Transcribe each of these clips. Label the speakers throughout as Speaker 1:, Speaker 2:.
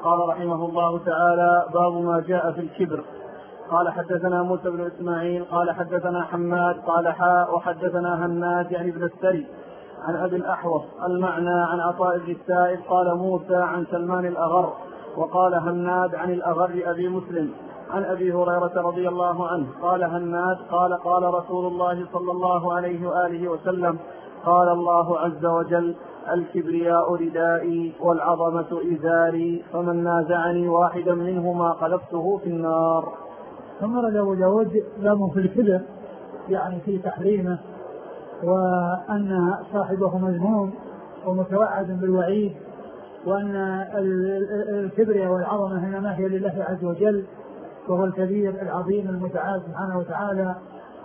Speaker 1: قال رحمه الله تعالى: باب ما جاء في الكبر. قال حدثنا موسى بن إسماعيل قال حدثنا حماد قال حاء وحدثنا هناد يعني ابن السري عن أبي الأحوص المعنى عن عطاء بن السائب قال موسى عن سلمان الأغر، وقال هناد عن الأغر أبي مسلم عن أبي هريرة رضي الله عنه قال هناد قال رسول الله صلى الله عليه وآله وسلم: قال الله عز وجل: الكبرياء ردائي والعظمة إزاري، فمن نازعني واحدا منهما قذفته في النار.
Speaker 2: ثم رد أبو داود لام في الكبر يعني في تحريمه، وأن صاحبه مذموم ومتوعد بالوعيد، وأن الكبرياء والعظمة إنما هي لله عز وجل، وهو الكبير العظيم المتعال سبحانه وتعالى،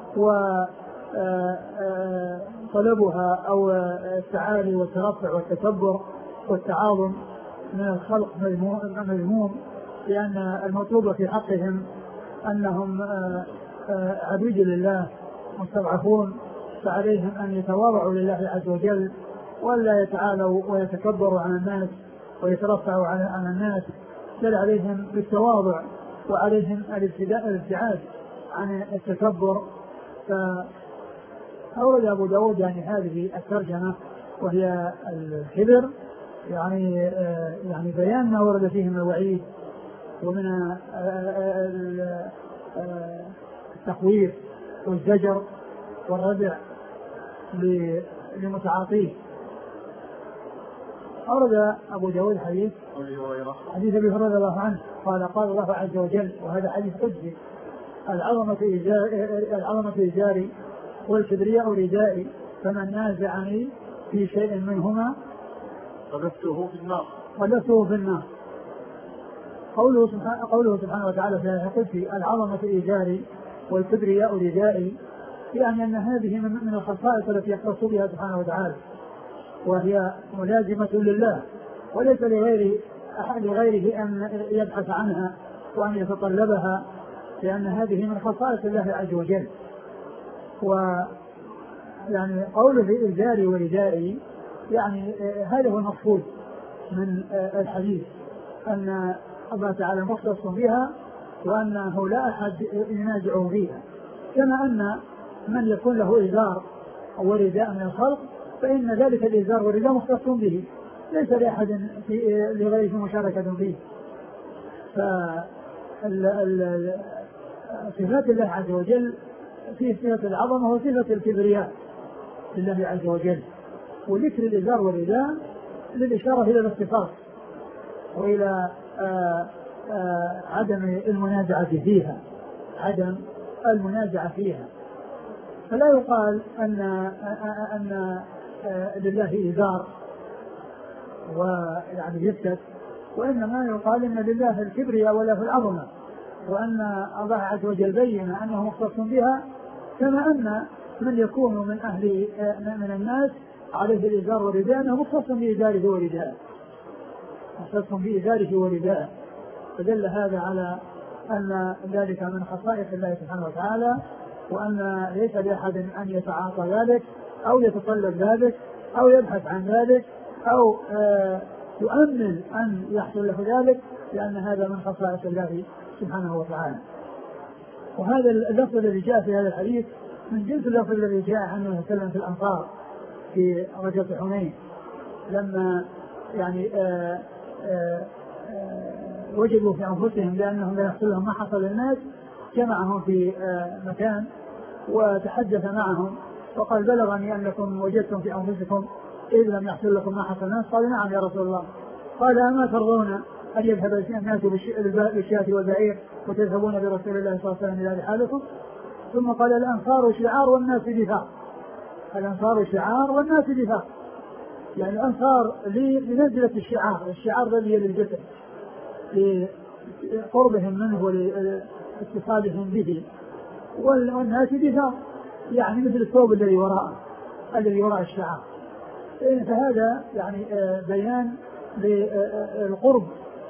Speaker 2: وطلبها أو التعالي والترفع والتكبر والتعاظم من الخلق مذموم، لأن المطلوب في حقهم أنهم عبيد لله مستضعفون، فعليهم أن يتواضعوا لله عز وجل ولا يتعالوا ويتكبروا على الناس ويترفعوا على الناس، بل عليهم بالتواضع وعليهم الابتعاد عن التكبر. فأورد أبو داود يعني هذه الترجمة وهي الكبر، يعني بيان ما ورد فيه من الوعيد ومن التخويف والزجر والردع لمتعاطيه. أورد أبو داود حديث أبي هريرة رضي الله عنه قال: قال الله عز وجل، وهذا حديث قدسي: العظمة إزاري والكبرياء ردائي، فمن نازعني في شيء منهما
Speaker 1: قذفته في النار.
Speaker 2: قوله سبحانه وتعالى في آية قدسي: العظمة إزاري والكبرياء ردائي، يعني أن هذه من الخصائص التي يختص بها سبحانه وتعالى، وهي ملازمة لله، وليس لغيره أن يبحث عنها وأن يتطلبها، لأن هذه من خصائص الله عز وجل. ويعني قوله في إزاري وردائي يعني هذا هو المقصود من الحديث، أن الله تعالى مختص بها وأنه لا أحد ينازعه فيها، كما أن من يكون له إزار ورداء من الخلق فإن ذلك الإزار والرداء مختص به، ليس لأحد لغيره مشاركة فيه. صفات الله عز وجل في صفة العظمة وصفة الكبرياء لله عز وجل، وذكر الإزار والرداء للإشارة إلى الاختصاص وإلى عدم المنازعة فيها، فلا يقال أن لله إزار ويعني يسكت، وإنما يقال أن لله الكبرياء وله العظمة، وأن الله عز وجل بين أنه مختص بها، كما أن من يكون من الناس عليه الإزار والرداء أنه مختص بإزاره ورداءه، فدل هذا على أن ذلك من خصائص الله سبحانه وتعالى، وأن ليس لأحد أن يتعاطى ذلك أو يتطلب ذلك أو يبحث عن ذلك أو يؤمن أن يحصل له ذلك، لأن هذا من خصائص الله سبحانه وتعالى. وهذا اللفظ الذي جاء في هذا الحديث من جنس اللفظ الذي جاء عنه وسلم في الأنصار في غزوة حنين، لما يعني وجدوا في أنفسهم لأنهم لا يحصل لهم ما حصل للناس، جمعهم في مكان وتحدث معهم وقال: بلغني أنكم وجدتم في أنفسكم إذ لم يحصل لكم ما حصل الناس. قال: نعم يا رسول الله. قال: أما ترضون أن يذهب الناس بالشاة والبعير وتذهبون برسول الله صلى الله عليه وسلم إلى رحالكم؟ ثم قال: الأنصار شعار والناس دفاع. يعني الأنصار لنزلة الشعار الذي للجسد لقربهم منه ولاتصالهم به، والناس دفاع يعني مثل الثوب الذي وراء الشعار. فهذا يعني بيان للقرب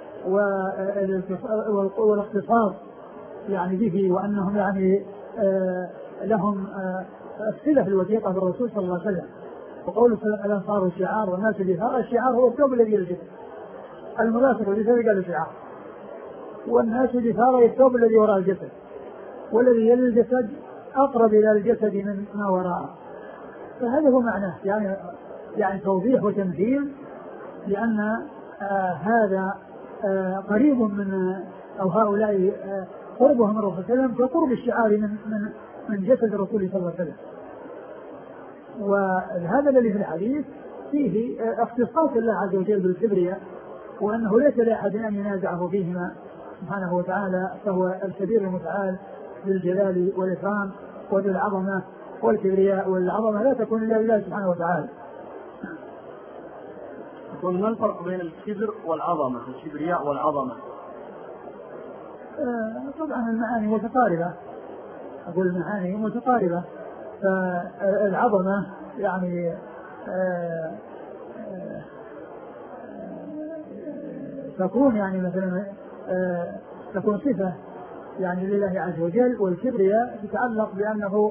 Speaker 2: والاختصاص يعني به، وأنهم يعني لهم الصلة الوثيقة بالرسول صلى الله عليه وسلم. وقول الأنصار شعار والناس دفاع، الشعار هو الثوب الذي يلبسه، الملاصق للجسد قال شعار. والناس جثارى الثوب الذي وراء الجسد، والذي يلي الجسد أقرب إلى الجسد من ما وراءه. فهذا هو معناه، يعني توضيح وتمثيل، لأن هذا قريب من أو هؤلاء قربهم من الرسول صلى الله عليه وسلم كقرب الشعار من جسد الرسول صلى الله عليه وسلم. وهذا الذي في الحديث فيه اختصاص الله عز وجل بالكبرياء، وأنه ليس لأحد أن ينازعه فيهما سبحانه وتعالى، فهو الكبير المتعال بالجلال والإكرام وبالعظمة، والكبرياء والعظمة لا تكون إلا لله سبحانه وتعالى.
Speaker 1: يقول ما الفرق بين الكبر والعظمة، الكبرياء والعظمة؟
Speaker 2: طبعا المعاني متقاربة، أقول المعاني متقاربة. فالعظمة يعني تكون يعني مثلا تكون صفة يعني لله عز وجل، والكبرياء تتعلق بأنه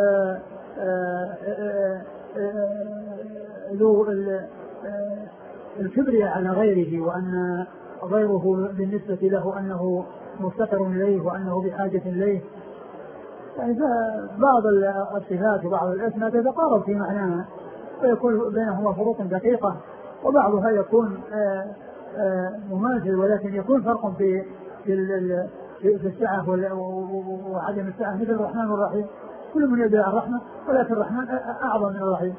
Speaker 2: ذو الكبرياء على غيره، وأن غيره بالنسبة له أنه مفتقر إليه وأنه بحاجة إليه. يعني بعض الصفات وبعض الأسماء تتقارب في معناها ويكون بينهما فروق دقيقة، وبعضها يكون مماثل ولكن يكون فرق في السعة وعدم السعة، مثل الرحمن والرحيم، كل من يدعي الرحمة ولكن الرحمن أعظم من الرحيم.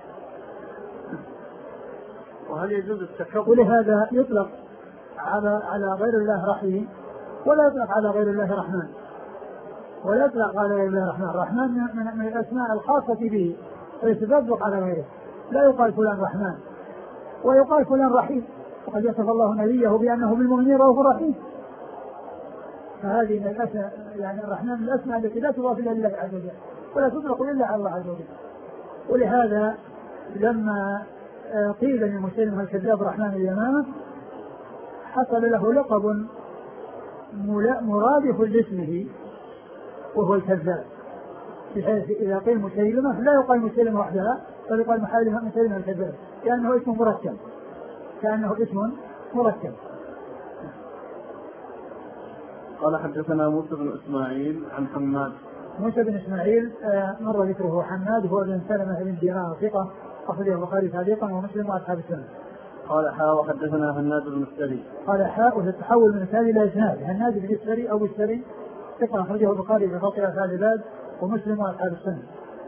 Speaker 1: وهل يجوز التكبر؟
Speaker 2: ولهذا يطلق على غير الله رحيم، ولا يطلق على غير الله رحمن، ولا يطلق على غير الله رحمن. الرحمن من الأسماء الخاصة به فيتطبق على غيره، لا يقال فلان رحمن ويقال فلان رحيم، وقد يصف الله نبيه بأنه بالمؤمنين رؤوف رحيم. فهذه من الأسماء، يعني الرحمن من الأسماء التي لا تضاف إلا لله عز وجل ولا تطلق إلا على الله عز وجل. ولهذا لما قيل لمسلم الكذاب رحمن اليمامة حصل له لقب مرادف لاسمه وهو الكذاب، بحيث إذا قيل مسيلمة لا يقال مسيلمة وحدها، بل يقال مسيلمة الكذاب، كأنه اسم مركب.
Speaker 1: قال حدثنا موسى بن إسماعيل عن حماد.
Speaker 2: موسى بن إسماعيل مر ذكره. حماد هو بن سلمة بن دينار ثقة، أخرجه البخاري تعليقا ومسلم وأصحاب السنة.
Speaker 1: قال حاء وحدثنا هناد بن السري.
Speaker 2: قال حاء وتتحول من السري إلى إسناد. هناد بن السري أو السري ثقة، أخرجه البخاري في فضل أفعال العباد ومسلم وأصحاب السنة.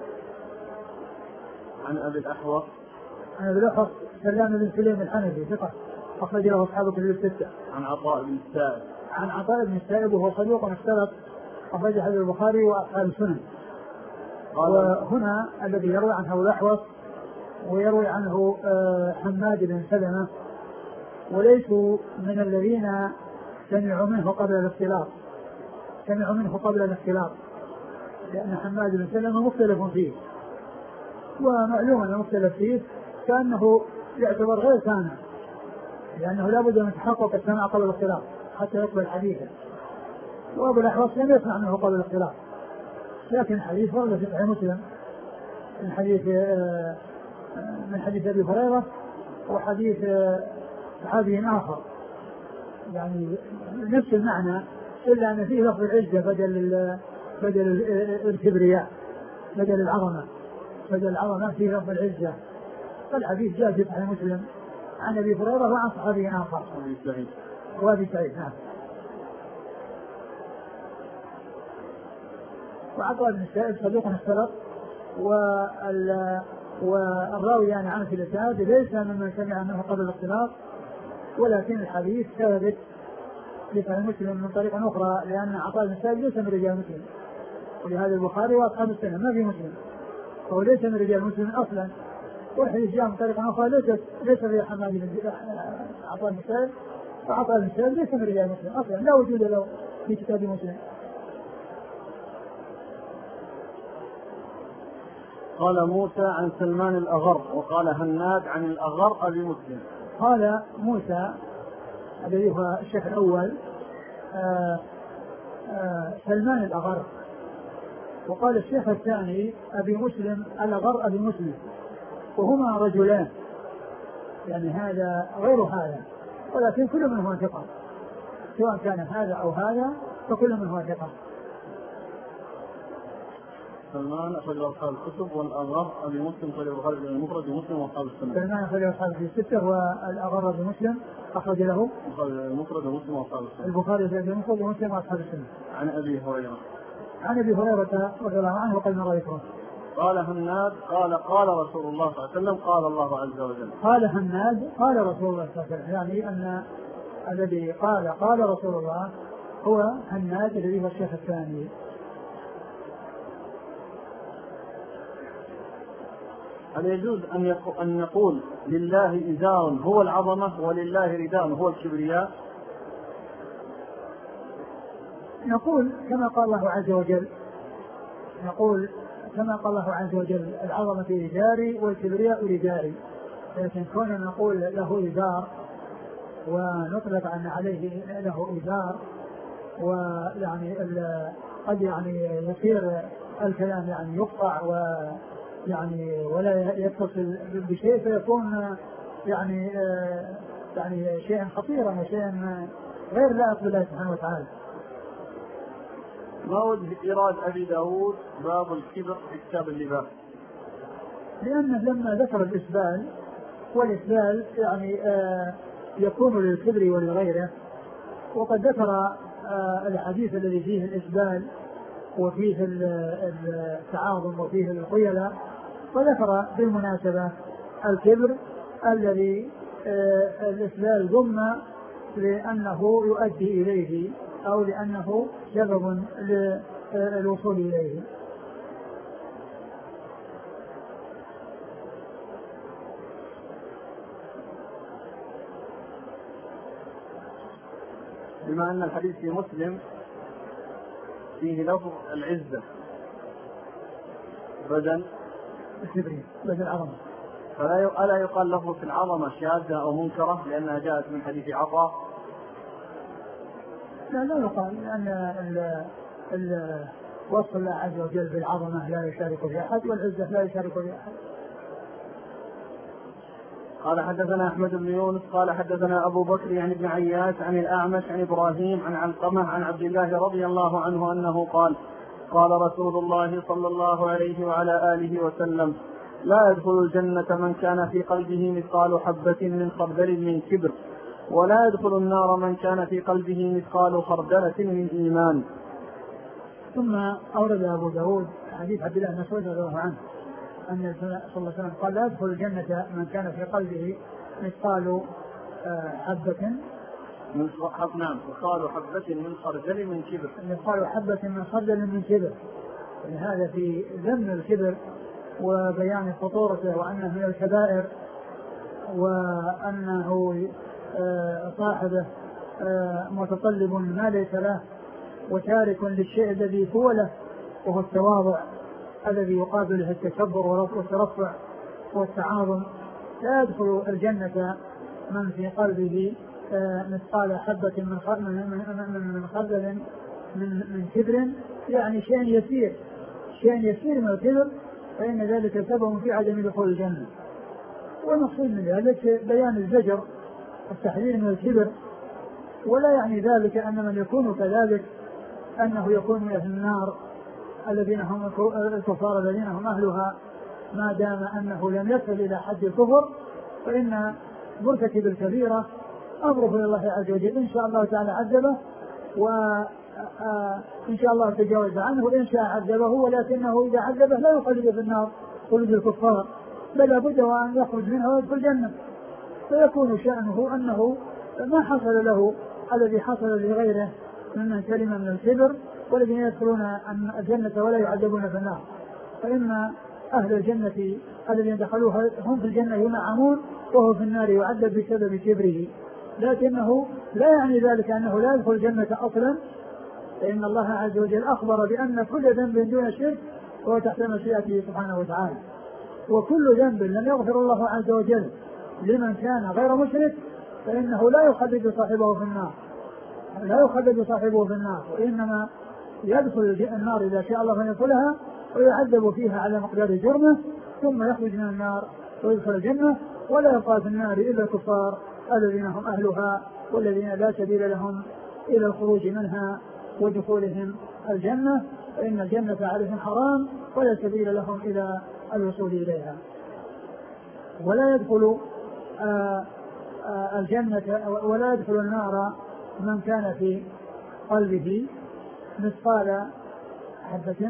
Speaker 1: عن أبي الأحوص.
Speaker 2: عن أبي الأحوص سلام بن سليم الحنفي ثقة، أخرجه أصحاب كتب الستة.
Speaker 1: عن عطاء بن السائب.
Speaker 2: عن عطاء بن السائب وهو صدوق اختلط، أخرجه حديث البخاري وأصحاب السنن. وهنا الذي يروي عنه أبو الأحوص ويروي عنه حماد بن سلمة، وليسوا من الذين سمعوا منه قبل الاختلاط، لأن حماد بن سلمة مختلف فيه، ومعلوم أنه مختلف فيه كأنه يعتبر غير سامع، لأنه لا بد من تحقق السمع قبل الاختلاط حتى يقبل حديثا. وأبو الأحوص لم يسمع منه قبل الاختلاط، لكن حديث ورد في صحيح مسلم من حديث أبي هريرة وحديث صحابي آخر، يعني نفس المعنى، إلا أن فيه لفظ العزة بدل الكبرياء، بدل العظمة فيه لفظ العزة. فالحديث جاء في صحيح مسلم عن أبي هريرة وعن صحابي آخر وأبي سعيد. نعم. وعطاء بن السائب صدوق اختلط، والراوي يعني عنه في الإسناد ليس ممن سمع منه قبل الاختلاط، ولكن الحديث ثابت في صحيح مسلم من طريق أخرى، لأن عطاء بن السائب ليس من رجال مسلم، ولهذا البخاري وأصحاب السنة ما في مسلم، فهو ليس من رجال مسلم أصلا. والحديث جاء من طريق أخرى ليس في حماد بن عطاء بن السائب، فعطاء بن السائب ليس من رجال مسلم أصلا، لا وجود له في كتاب مسلم.
Speaker 1: قال موسى عن سلمان الأغر، وقال هناد عن الأغر أبي مسلم.
Speaker 2: قال موسى الذي هو الشيخ الأول سلمان الأغر، وقال الشيخ الثاني أبي مسلم الأغر أبي مسلم، وهما رجلان، يعني هذا غير هذا، ولكن كل منهما ثقة، سواء كان هذا أو هذا فكل منهما ثقة.
Speaker 1: سلمان أخرج أصحاب الكتب والأغر أبي مسلم خرج البخاري في المفرد ومسلم وأصحاب السنة.
Speaker 2: سلمان أخرج أصحاب في الستة والأغر بمسلم أخرج له
Speaker 1: المفرد ومسلم وأصحاب السنة.
Speaker 2: البخاري في المفرد ومسلم وأصحاب السنة.
Speaker 1: عن أبي هريرة
Speaker 2: رضي الله عنه وقال ما رأيكم.
Speaker 1: قال هناد قال رسول الله صلى الله عليه وسلم قال الله عز وجل.
Speaker 2: قال هناد قال رسول الله صلى الله عليه وسلم، يعني أن الذي قال رسول الله هو هناد الذي هو الشيخ الثاني.
Speaker 1: هل يجوز أن نقول لله إزار هو العظمة ولله رداء هو الكبرياء؟
Speaker 2: نقول كما قال الله عز وجل، نقول كما قال الله عز وجل العظمة رداري والكبرياء رداري، لكن كنا نقول له إزار ونطلق عن عليه له إزار، ويعني قد يعني يصير الكلام يعني يقطع ويعني ولا يتصل بشيء فيكون يعني شيئا خطيرا وشيئا غير لائق بالله سبحانه وتعالى.
Speaker 1: ما وجه إيراد أبي داود باب الكبر في كتاب اللباس؟
Speaker 2: لأنه لما ذكر الإسبال، والإسبال يعني يكون للكبر ولغيره، وقد ذكر الحديث الذي فيه الإسبال وفيه التعاظم وفيه الخيلاء، وذكر بالمناسبة الكبر الذي الإسبال ضم لأنه يؤدي إليه أو لأنه سبب للوصول إليه.
Speaker 1: بما أن الحديث في مسلم فيه لفظ العزة بدل
Speaker 2: العظمة،
Speaker 1: فلا يقال لفظ في العظمة شاذة أو منكرة لأنها جاءت من حديث عطاء؟
Speaker 2: لا يقال، لأن وصف الله عز وجل بالعظمة لا يشارك في أحد، والعزة لا يشارك في أحد.
Speaker 1: قال حدثنا أحمد بن يونس قال حدثنا أبو بكر يعني بن عياش عن الأعمش عن إبراهيم عن علقمة عن عبد الله رضي الله عنه أنه قال قال رسول الله صلى الله عليه وعلى آله وسلم لا يدخل الجنة من كان في قلبه مثقال حبة من خردل من كبر، ولا يدخل النار من كان في قلبه مثقال خردلة من إيمان.
Speaker 2: ثم أورد أبو داود حديث عبد الله بن مسعود رضي الله عنه أن صلى الله عليه وسلم قال لا يدخل الجنة من كان في قلبه مثقال حبة
Speaker 1: مثقال حبة من خردل من كبر،
Speaker 2: مثقال حبة من خردل من كبر. هذا في ذم الكبر وبيان خطورته وأنه من الكبائر، وأنه صاحبه متطلب ما ليس له وتارك للشيء الذي هو له، وهو التواضع الذي يقابله التكبر والترفع والتعاظم. لا يدخل الجنة من في قلبه مثقال حبة من خردل من كبر، يعني شيء يسير من الكبر، فإن ذلك سبب في عدم دخول الجنة. والمقصود من ذلك بيان الزجر والتحذير من الكبر، ولا يعني ذلك أن من يكون كذلك أنه يكون من أهل النار الذين هم الكفار الذين هم أهلها، ما دام أنه لم يصل إلى حد الكفر، فإن مرتكب الكبيرة أمره إلى الله عز وجل إن شاء الله تعالى عذبه، وإن شاء الله تجاوز عنه، وإن شاء عذبه، ولكنه إذا عذبه لا يخلد في النار خلود الكفار، بل لابد وأن يخرج منها ويدخل الجنة، فيكون شأنه أنه ما حصل له الذي حصل لغيره ممن سلم من الكبر والذين يدخلون الجنة ولا يعذبون في النار. فإن أهل الجنة الذين دخلوها هم في الجنة ينعمون، وهو في النار يعذب بسبب كبره، لكنه لا يعني ذلك أنه لا يدخل الجنة أصلا، فإن الله عز وجل أخبر بأن كل ذنب دون شرك هو تحت مشيئته سبحانه وتعالى، وكل ذنب لم يغفر الله عز وجل لمن كان غير مشرك فإنه لا يخلد صاحبه في النار، وإنما يدخل النار إذا شاء الله أن يدخلها ويعذب فيها على مقدار جرمه، ثم يخرج من النار ويدخل الجنة، ولا يبقى في النار إلا الكفار الذين هم أهلها والذين لا سبيل لهم إلى الخروج منها ودخولهم الجنة، فإن الجنة عليهم حرام ولا سبيل لهم إلى الوصول إليها. ولا يدخل الجنة ولا يدخل النار من كان في قلبه مثقال حبة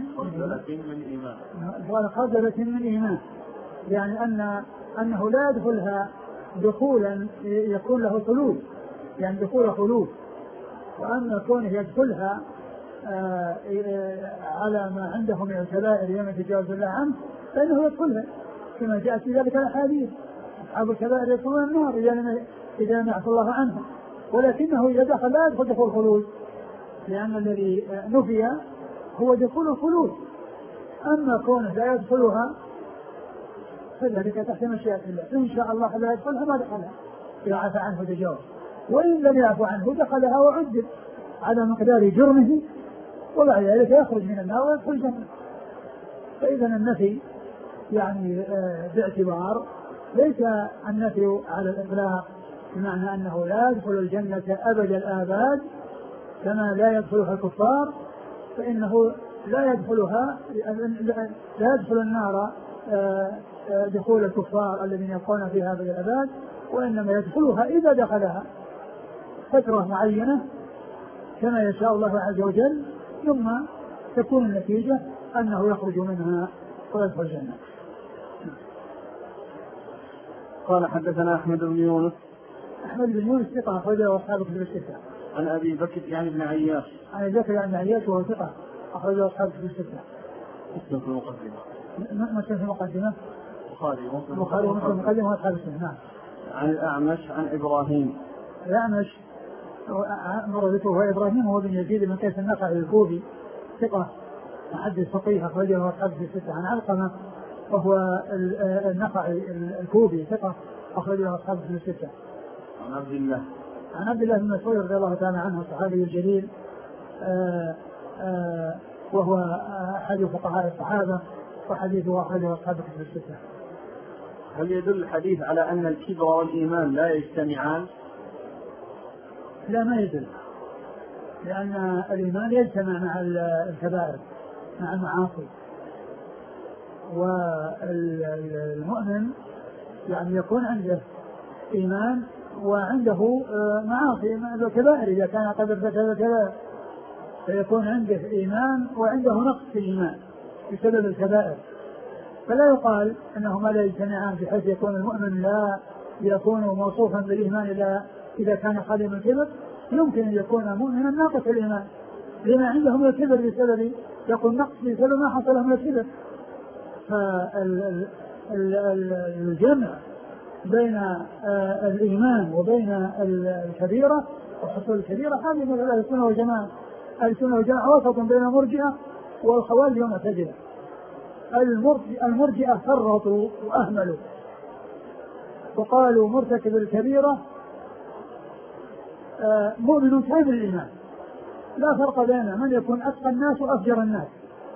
Speaker 2: من إيمان، يعني أنه لا يدخلها دخولا يكون له خلود، يعني دخول خلود. وأما كونه يدخلها على ما عنده من الكبائر يوم يتجاوز الله عنه فإنه يدخلها كما جاءت في ذلك الأحاديث: أصحاب الكبائر يدخلون النار إذا لم يعفو الله عنهم. ولكنه إذا دخل لا يدخل دخول خلود، لأن الذي نفي هو دخول الخلود. أما كونه لا يدخلها فذلك تحت مشيئة الله، إن شاء الله لا يدخلها ما دخلها إذا عفى عنه تجاوز، وإن لم يعفو عنه دخلها وعذب على مقدار جرمه، وبعد ذلك يخرج من النار ويدخل الجنة. فإذا النفي يعني باعتبار ليس النفي على الإطلاق بمعنى أنه لا يدخل الجنة أبد الآباد كما لا يدخلها الكفار، فإنه لا يدخل النار دخول الكفار الذين يبقون فيها أبد الآباد، وإنما يدخلها إذا دخلها فترة معينة كما يشاء الله عز وجل، ثم تكون النتيجة أنه يخرج منها ويدخل الجنة.
Speaker 1: قال حدثنا أحمد بن يونس.
Speaker 2: أحمد بن يونس ثقة أخرجه أصحاب الكتب الستة.
Speaker 1: عن أبي بكر يعني بن عياش.
Speaker 2: عن أبي بكر يعني بن عياش وهو ثقة أخرجه أصحاب الكتب الستة.
Speaker 1: مسلم في المقدمة.
Speaker 2: مسلم في المقدمة.
Speaker 1: البخاري
Speaker 2: ومسلم مقدمة وأصحاب السنة. نعم.
Speaker 1: عن الأعمش عن إبراهيم.
Speaker 2: الأعمش مرضته هو إبراهيم هو بن يزيد بن قيس النخعي الكوفي ثقة محدث فقيه أخرجه أصحاب الستة. عن علقمة وهو النخعي الكوفي ثقة أخرجه أصحاب الستة. عن عبد الله بن مسعود رضي الله تعالى عنه الصحابي الجليل وهو أحد فقهاء الصحابة وحديثه أخرجه أصحاب الستة.
Speaker 1: هل يدل الحديث على أن الكبر والإيمان لا يجتمعان؟
Speaker 2: لا، ما يدل، لأن الإيمان يجتمع مع الكبائر مع المعاصي، والمؤمن يعني يكون عنده إيمان وعنده معاصي الكبائر إذا كان قد ارتكب الكبائر، فيكون عنده إيمان وعنده نقص في الإيمان بسبب الكبائر. فلا يقال أنهما لا يجتمعان بحيث يكون المؤمن لا يكون موصوفا بالإيمان إلا إذا كان خالي من الكبر. يمكن أن يكون مؤمنا ناقص الإيمان لما عنده من الكبر بسبب يكون نقص بسبب ما حصل من الكبر. فالجمع بين الإيمان وبين الكبيرة وحصول الكبيرة هذه من أهل السنة والجماعة. أهل السنة والجماعة وسط بين المرجئة والخوارج والمعتزلة. المرجئة فرطوا وأهملوا وقالوا مرتكب الكبيرة مؤمن كامل الإيمان، لا فرق بين من يكون أتقى الناس وأفجر الناس،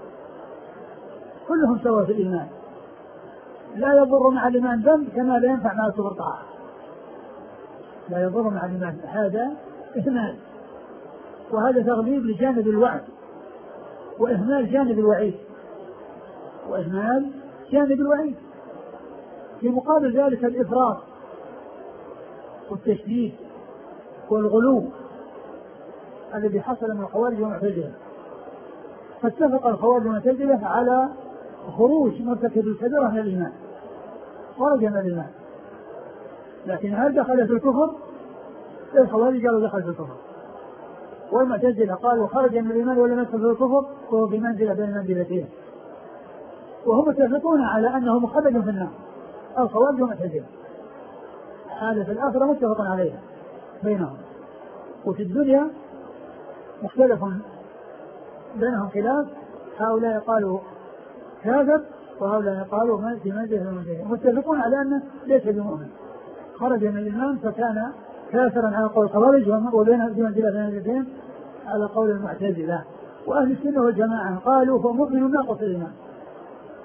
Speaker 2: كلهم سوا في الإيمان، لا يضر مع الإيمان ذنب كما لا ينفع مع الكفر طاعة. لا يضر مع الإيمان، هذا إهمال، وهذا تغليب لجانب الوعد وإهمال جانب الوعيد، وإهمال جانب الوعيد. في مقابل ذلك الإفراط والتشديد والغلو الذي حصل من الخوارج والمعتزلة. فاتفق الخوارج والمعتزلة على خروج مرتكب الكبيرة من الإيمان، خرج من الإيمان، لكن هل دخل في الكفر؟ الخوارج قالوا دخل في الكفر، والمعتزلة قالوا خرج من الإيمان ولم يدخل في الكفر وهو بمنزلة بين منزلتين، وهم متفقون على أنه مخلد في النار. الخوارج والمعتزلة حالة الآخرة متفق عليها بينهم، وفي الدنيا مختلف بينهم خلاف، هؤلاء قالوا كاذب وهؤلاء قالوا في منزلة المنزلين، متفقون على أنه ليس بمؤمن، خرج من الإيمان فكان كافرا على قول الخوارج، وبين في منزلة المنزلين على قول المعتزلة. وأهل السنة والجماعة قالوا هو مؤمن ناقص الإيمان.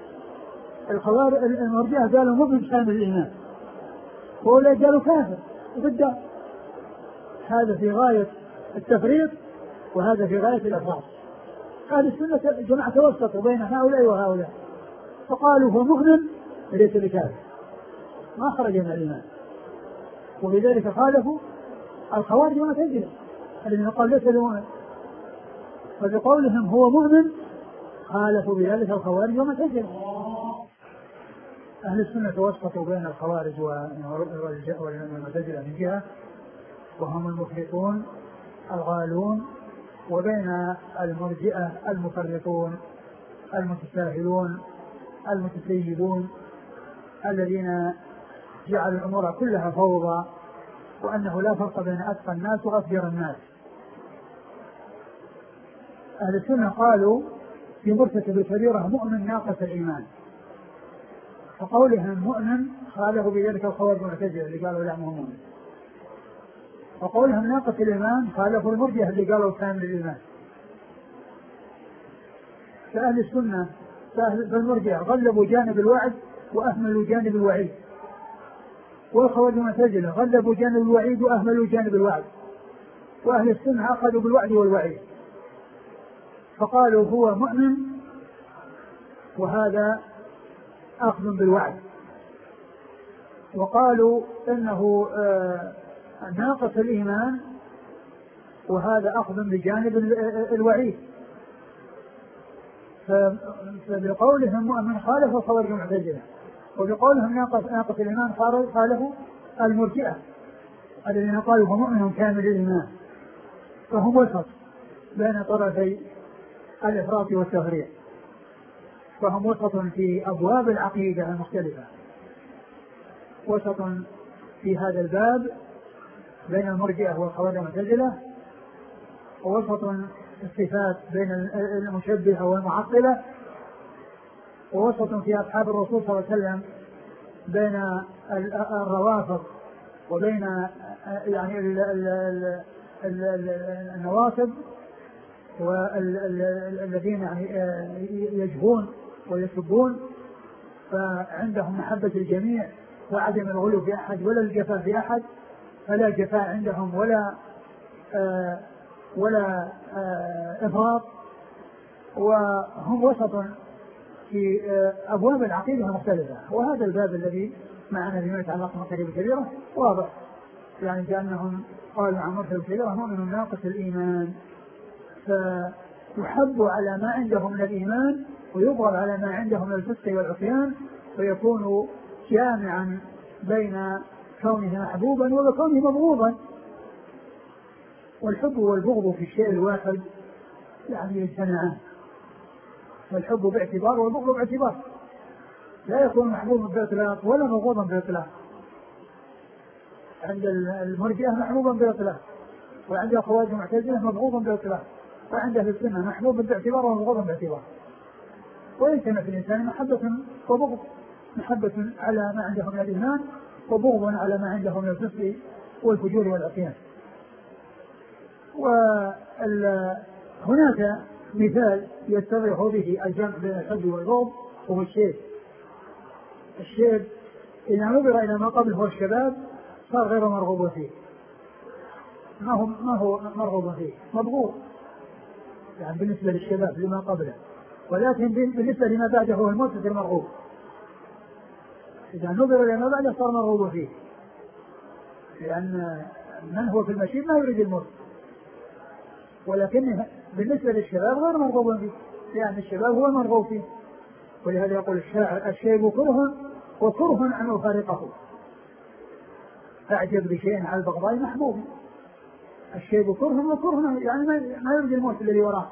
Speaker 2: المرجئة قالوا مؤمن كامل الإيمان، وأولئك قالوا كافر وفي الدار. هذا في غاية التفريط وهذا في غاية الإفراط. أهل السنة جماعة توسطوا بين هؤلاء وهؤلاء، فقالوا هو مؤمن ليس بكافر، ما خرج من الإيمان، ولذلك خالفوا الخوارج والمعتزلة الذين قالوا ليس بمؤمن، فبقولهم هو مؤمن خالفوا بذلك الخوارج والمعتزلة. أهل السنة توسطوا بين الخوارج والمعتزلة من جهة وهم المفرطون الغالون، وبين المرجئة المفرطون المتساهلون المتسيدون الذين جعلوا الأمور كلها فوضى، وأنه لا فرق بين أتقى الناس وأفجر الناس. أهل السنة قالوا في مرتكب الكبيرة مؤمن ناقص الإيمان، فقولهم مؤمن خالفوا بذلك الخوارج والمعتزلة اللي قالوا لا مؤمن، وقولهم ناقص الإيمان خالفوا المرجئة اللي قالوا كامل الإيمان. فأهل السنة فالمرجئة غلبوا جانب الوعد وأهملوا جانب الوعيد، والخوارج والمعتزلة غلبوا جانب الوعيد وأهملوا جانب الوعد، وأهل السنة أخذوا بالوعد والوعيد، فقالوا هو مؤمن وهذا أخذ بالوعد، وقالوا إنه ناقص الإيمان وهذا أخذ بجانب الوعيد. فبقولهم مؤمن خالفوا الخوارج والمعتزلة، وبقولهم ناقص الإيمان خالفوا المرجئة الذين قالوا هو مؤمن كامل الإيمان، فهم وسط بين طرفي الإفراط والتفريط، فهم وسط في أبواب العقيدة المختلفة، وسط في هذا الباب بين المرجئة والخوارج والمعتزلة، ووسط الصفات بين المشبهة والمعطلة، ووسط في أصحاب الرسول صلى الله عليه وسلم بين الروافض وبين يعني النواصب والذين يعني يجهون ويسبون، فعندهم محبة الجميع وعدم الغلو في أحد ولا الجفاء في أحد، فلا جفاء عندهم ولا إفراط، وهم وسط في أبواب العقيدة المختلفة. وهذا الباب الذي معنا بما يتعلق بمرتكب الكبيرة واضح، يعني كأنهم قالوا عن مرتكب الكبيرة مؤمن ناقص الإيمان، فيحب على ما عندهم من الإيمان ويبغض على ما عندهم من الفسق والعصيان، فيكون جامعا بين كونه محبوبا وكونه مبغوضا. والحب والبغض في الشيء الواحد يعني يجتمعان، والحب باعتبار والبغض باعتبار، لا يكون محبوبا بإطلاق ولا مبغوضا بإطلاق. عند المرجئة محبوبا بإطلاق، وعند الخوارج المعتزلة مبغوضا بإطلاق، وعند أهل السنة محبوبا باعتبار ومبغوضا باعتبار. ويجتمع في الإنسان محبة وبغض، محبة على ما عندهم من الإيمان وبغض على ما عندهم من الفسق والفجور والعصيان. وهناك مثال يتضح به الجمع بين الحب والبغض، هو الشيب. الشيب إذا نظر إلى ما قبله هو الشباب صار غير مرغوب فيه، ما هو مرغوب فيه، مبغوض يعني بالنسبة للشباب لما قبله، ولكن بالنسبة لما بعده هو الموت غير مرغوب. إذا نظر إلى ما بعده صار مرغوب فيه، لأن من هو في المشيب ما يريد الموت، ولكن بالنسبة للشباب غير مرغوب فيه، لأن الشباب هو مرغوب فيه. ولهذا يقول الشاعر الشيب كره وكره أن أفارقه، أعجب بشيء على البغضاء محبوب. الشيب كره وكره يعني ما يريد الموت الذي وراه،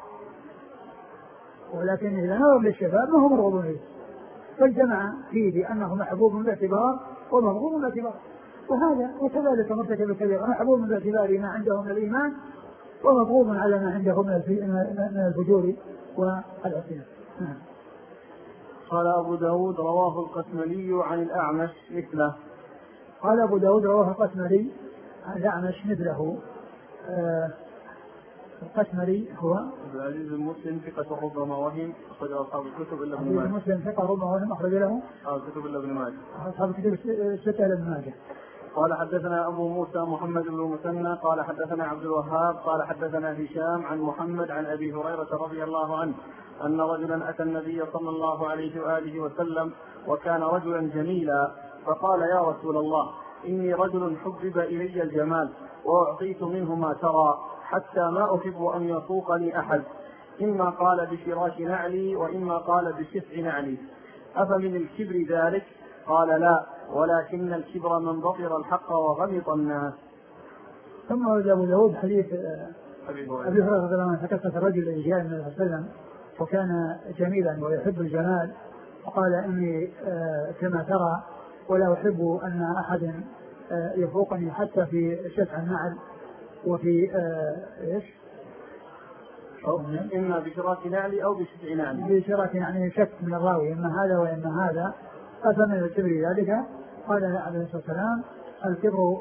Speaker 2: ولكن إذا نظر للشباب ما هو مرغوب فيه، فالجمع فيه بأنه محبوب باعتبار ومبغوض باعتبار. وهذا وكذلك مرتكب الكبيرة محبوب باعتبار ما عنده من الإيمان ومبغوض على ما عنده من الفجور والعصيان.
Speaker 1: قال أبو داود رواه القسملي عن الأعمش مثله.
Speaker 2: قال أبو داود رواه القسملي عن الأعمش مثله. القسملي هو
Speaker 1: عبد العزيز المسلم ثقة ربما وهم، أخرج أصحاب الكتب إلا ابن ماجه.
Speaker 2: المسلم ثقة ربما وهم، أخرج له
Speaker 1: أصحاب الكتب إلا ابن ماجه.
Speaker 2: أصحاب الكتب الستة إلا ابن ماجه.
Speaker 1: قال حدثنا أبو موسى محمد بن المثنى قال حدثنا عبد الوهاب قال حدثنا هشام عن محمد عن أبي هريرة رضي الله عنه أن رجلا أتى النبي صلى الله عليه وآله وسلم وكان رجلا جميلا فقال يا رسول الله إني رجل حبب إلي الجمال وأعطيت منه ما ترى حتى ما أحب أن يسوقني أحد إما قال بفراش نعلي وإما قال بشفع نعلي أفمن الكبر ذلك؟ قال لا ولكن الكبر من بطر الحق وغمط الناس.
Speaker 2: ثم ورد أبو داود حديث أبي هريرة رضي الله عنه قصة الرجل الذي جاء النبي صلى الله عليه وسلم وكان جميلا ويحب الجمال وقال إني كما ترى ولا أحب أن أحد يفوقني حتى في شفع النعل وفي إيش؟
Speaker 1: إما بشراك نعلي أو بشفع نعلي.
Speaker 2: بشراك يعني شك من الراوي إما هذا وإما هذا. أفمن الكبر ذلك؟ قال عليه الصلاة والسلام الكبر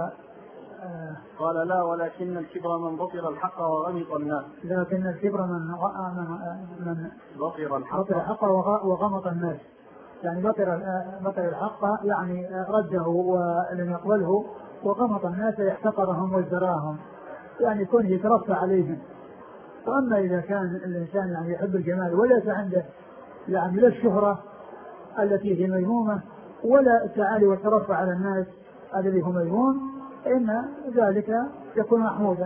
Speaker 1: قال لا ولكن الكبر من بطر الحق وغمط الناس.
Speaker 2: لكن الكبر من
Speaker 1: بطر
Speaker 2: الحق وغمط الناس يعني بطر الحق يعني رده ولم يقبله وغمط الناس يحتقرهم وازدراهم يعني يكون يترفع عليهم. وأما إذا كان الإنسان يعني يحب الجمال وليس عنده يعني لا الشهرة التي هي مذمومة ولا التعالي والترفع على الناس الذي هو مذموم إن ذلك يكون محمودا.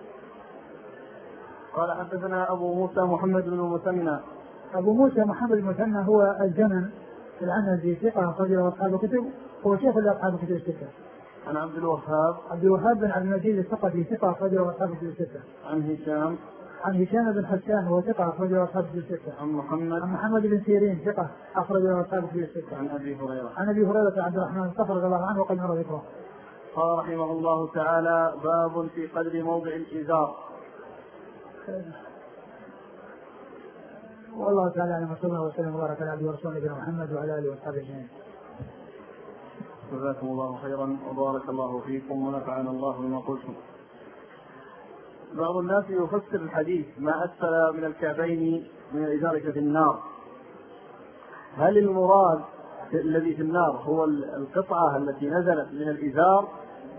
Speaker 1: قال حدثنا أبو موسى محمد بن المثنى.
Speaker 2: أبو موسى محمد بن المثنى هو الجمن العنزي ثقة أخرجه أصحاب الكتب هو شيخ أصحاب الكتب الستة.
Speaker 1: عن عبد الوهاب
Speaker 2: بن عبد المجيد الثقفي ثقة أخرجه أصحاب الكتب الستة.
Speaker 1: عن
Speaker 2: هشام بن حسان هو ثقة أخرجه أصحاب الكتب الستة.
Speaker 1: عن
Speaker 2: محمد بن سيرين ثقة أخرجه أصحاب الكتب الستة. عن أبي هريرة عبد الرحمن الصخر رضي الله عنه وقد مر ذكره.
Speaker 1: قال رحمه الله تعالى باب في قدر موضع الإزار.
Speaker 2: والله تعالى أعلم وصلى الله وسلم وبارك على عبده ورسوله نبينا محمد وعلى آله وصحبه أجمعين.
Speaker 1: جزاكم الله خيرا وبارك الله فيكم ونفعنا الله بما قلتم. بعض الناس يفسر الحديث ما أسفل من الكعبين من الإزار في النار. هل المراد الذي في النار هو القطعة التي نزلت من الإزار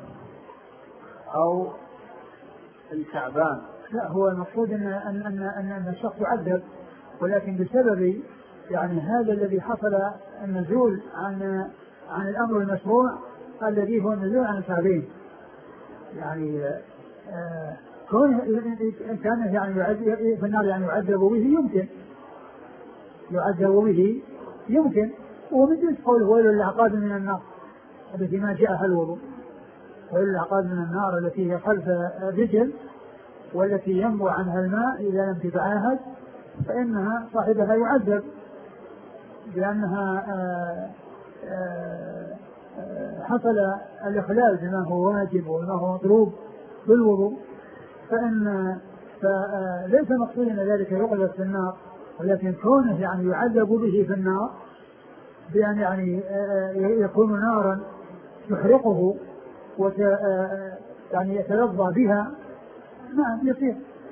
Speaker 1: أو الكعبان؟
Speaker 2: لا هو المقصود أن الشخص يعذب ولكن بسبب يعني هذا الذي حصل النزول عن الأمر المشروع الذي هو النزول عن الكعبين يعني كون كان يعني في النار يعني يعذب به يمكن ومن جنس قوله ويل للعقاب من النار التي ما جاءها الوضوء. ويل للعقاب من النار التي هي خلف الرجل والتي ينبع عنها الماء إذا لم تتعاهد فإنها صاحبها يعذب لأنها حصل الإخلال بما هو واجب وما هو مطلوب بالوضوء فليس مقصود أن ذلك يقذف في النار ولكن كونه يعني يعذب به في النار بأن يعني يكون نارا تحرقه يعني يتلظى بها نعم يصير.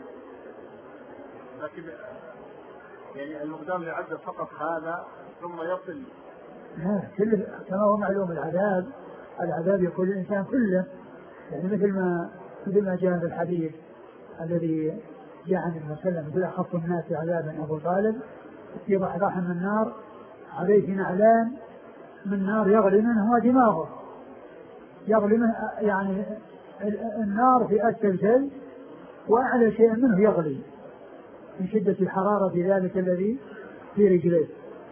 Speaker 1: لكن يعني المقدام يعذب فقط هذا ثم يصل
Speaker 2: كما هو معلوم العذاب يكون الإنسان كله يعني مثل ما جاء في الحديث الذي جاء عن النبي صلى الله عليه وسلم مثل أخف الناس عذابا أبو طالب في ضحضاح من النار عليه نعلان من نار يغلي منه دماغه يغلي منه يعني النار في أسفل شيء وأعلى شيء منه يغلي من شدة حرارة ذلك الذي في رجليه.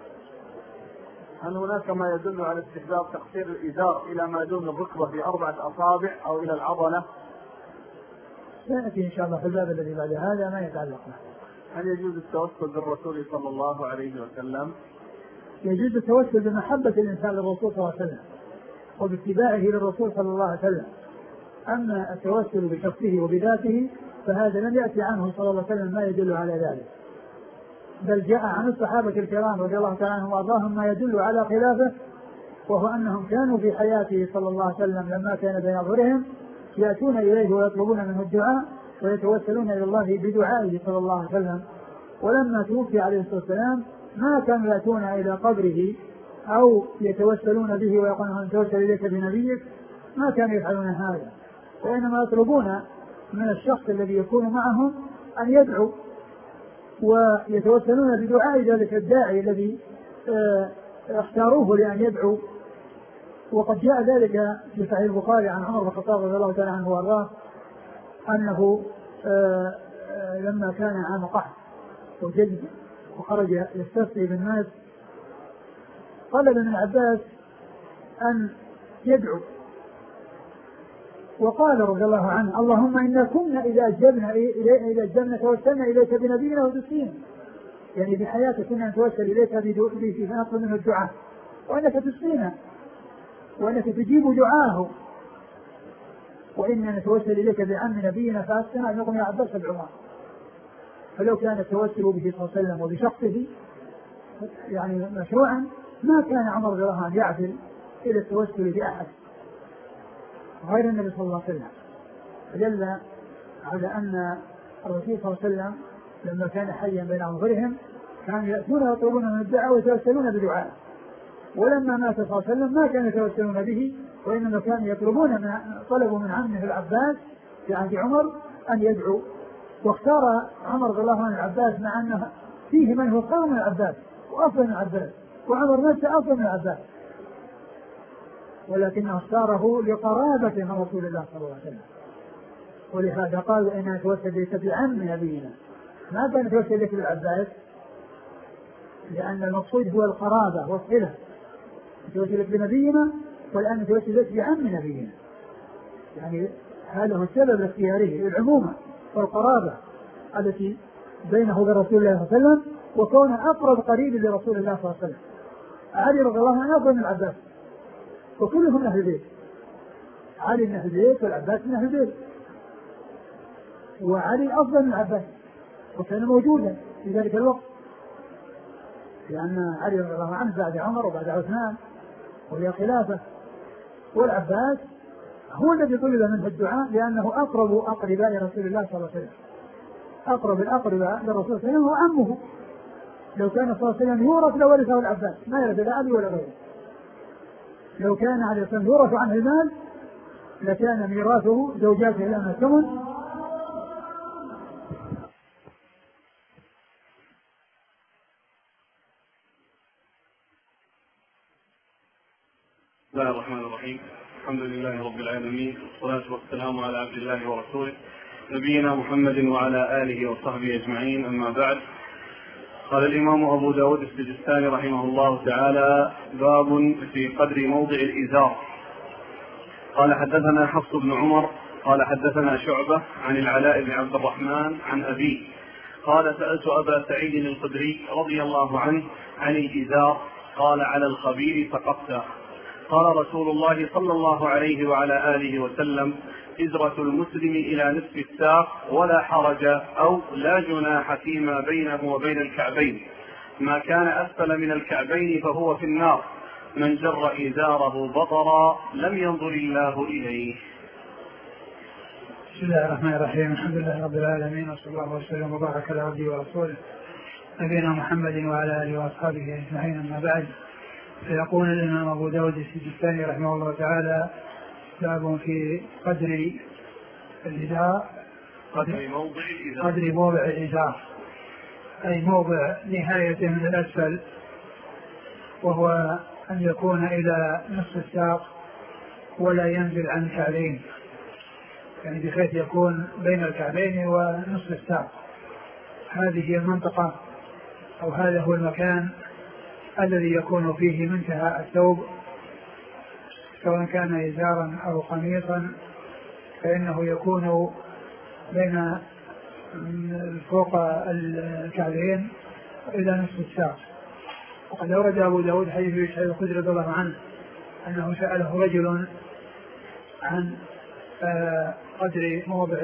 Speaker 1: هل هناك ما يدل على استحباب تقصير الإزار إلى ما دون الركبة في 4 أصابع أو إلى العضلة؟
Speaker 2: سيأتي إن شاء الله في الباب الذي بعد هذا ما يتعلق به.
Speaker 1: هل يجوز التوسل بالرسول صلى الله عليه وسلم؟
Speaker 2: يجوز التوسل بمحبة الإنسان للرسول صلى الله عليه وسلم وباتباعه للرسول صلى الله عليه وسلم. أما التوسل بشخصه وبذاته فهذا لم يأتي عنه صلى الله عليه وسلم ما يدل على ذلك بل جاء عن الصحابة الكرام رضي الله تعالى عنهم وأرضاهم ما يدل على خلافه وهو أنهم كانوا في حياته صلى الله عليه وسلم لما كان بين أظهرهم يأتون إليه ويطلبون منه الدعاء ويتوسلون إلى الله بدعائه صلى الله عليه وسلم. ولما توفي عليه الصلاة والسلام ما كانوا يأتون إلى قبره أو يتوسلون به ويقولون نتوسل إليك بنبيك ما كانوا يفعلون هذا، وإنما يطلبون من الشخص الذي يكون معهم أن يدعو، ويتوسلون بدعاء ذلك الداعي الذي اختاروه لأن يدعو. وقد جاء ذلك في صحيح البخاري عن عمر بن الخطاب رضي الله تعالى عنه وارضاه أنه لما كان عام قحط وجد وخرج يستسقي بالناس طلب من العباس أن يدعو، وقال رضي الله عنه: اللهم إنا كنا إذا أجبنا توسلنا إليك بنبينا وتسلينا، يعني بحياتك كنا نتوسل إليك به فنطلب منه الدعاء، وأنك تسلينا وأنك تجيب دعاه، وإنا نتوسل إليك بعم نبينا فأسنا أن يقوم يا عباس العمر. فلو كان التوسل به صلى الله عليه وسلم وبشخصه يعني مشروعا ما كان عمر رضي الله عنه يعدل إلى التوسل بأحد غير النبي صلى الله عليه وسلم. فدل على أن الرسول صلى الله عليه وسلم لما كان حيا بين أظهرهم كانوا يأتون ويطلبون من الدعاء ويتوسلون بدعاء، ولما مات صلى الله عليه وسلم ما كانوا يتوسلون به، وإنما كانوا يطلبون طلبوا من عمه العباس في عهد عمر أن يدعو. واختار عمر رضي الله عنه العباس مع أنه فيه من هو خير من العباس وأفضل من العباس، وعمر نفسه أفضل من العباس، ولكنه اختاره لقرابته من رسول الله صلى الله عليه وسلم. ولهذا قال: إنا نتوسل إليك بعم نبينا، ما كان يتوسل إليك بالعباس، لأن المقصود هو القرابة والصلة. يتوسل إليك بنبينا، والآن يتوسل إليك بعم نبينا، يعني هذا هو السبب الاختياري العمومة والقرابة التي بينه وبين رسول الله صلى الله عليه وسلم، وكون أقرب قريب لرسول الله صلى الله عليه وسلم. علي رضي الله عنه أفضل من العباس، وكلهم من أهل البيت، علي من أهل البيت والعباس من أهل البيت، وعلي أفضل من العباس وكان موجودا في ذلك الوقت، لأن علي رضي الله عنه بعد عمر وبعد عثمان وهي خلافة، والعباس هو الذي طلب منه الدعاء لأنه أقرب أقرباء رسول الله صلى الله عليه وسلم، أقرب الأقرباء للرسول صلى الله عليه وسلم هو عمه. لو كان صلى الله عليه وسلم يورث لورثه العباس، ما يرث لا علي ولا غيره. لو كان عليه الصلاة والسلام يورث عنه المال لكان ميراثه زوجاته لهم الثمن.
Speaker 3: بسم الله الرحمن الرحيم. الحمد لله رب العالمين، والصلاة والسلام على عبد الله ورسوله نبينا محمد وعلى آله وصحبه أجمعين، أما بعد. قال الإمام أبو داود السجستاني رحمه الله تعالى: باب في قدر موضع الإزار. قال حدثنا حفص بن عمر قال حدثنا شعبة عن العلاء بن عبد الرحمن عن أبيه قال: سألت أبا سعيد الخدري رضي الله عنه عن الإزار، قال: على الخبير سقطت. قال رسول الله صلى الله عليه وعلى آله وسلم: إزرة المسلم إلى نصف الساق، ولا حرج أو لا جناح فيما بينه وبين الكعبين، ما كان أسفل من الكعبين فهو في النار، من جر إزاره بطرا لم ينظر الله إليه.
Speaker 2: بسم الله الرحمن الرحيم. الحمد لله رب العالمين، وصلى الله وسلم وبارك على عبده ورسوله نبينا محمد وعلى آله وأصحابه أجمعين، أما بعد. فيقول الإمام أبو داود السجستاني رحمه الله تعالى: باب في قدر الإزار، قدر موضع الإزار، أي موضع نهاية من الأسفل، وهو أن يكون إلى نصف الساق ولا ينزل عن الكعبين، يعني بحيث يكون بين الكعبين ونصف الساق. هذه هي المنطقة أو هذا هو المكان الذي يكون فيه منتهى الثوب، سواء كان إزارا أو قميصا، فإنه يكون بين فوق الكعبين إلى نصف الساق. وقد أورد أبو داود حديث سعيد الخدري رضي الله عنه أنه سأله رجل عن قدر موضع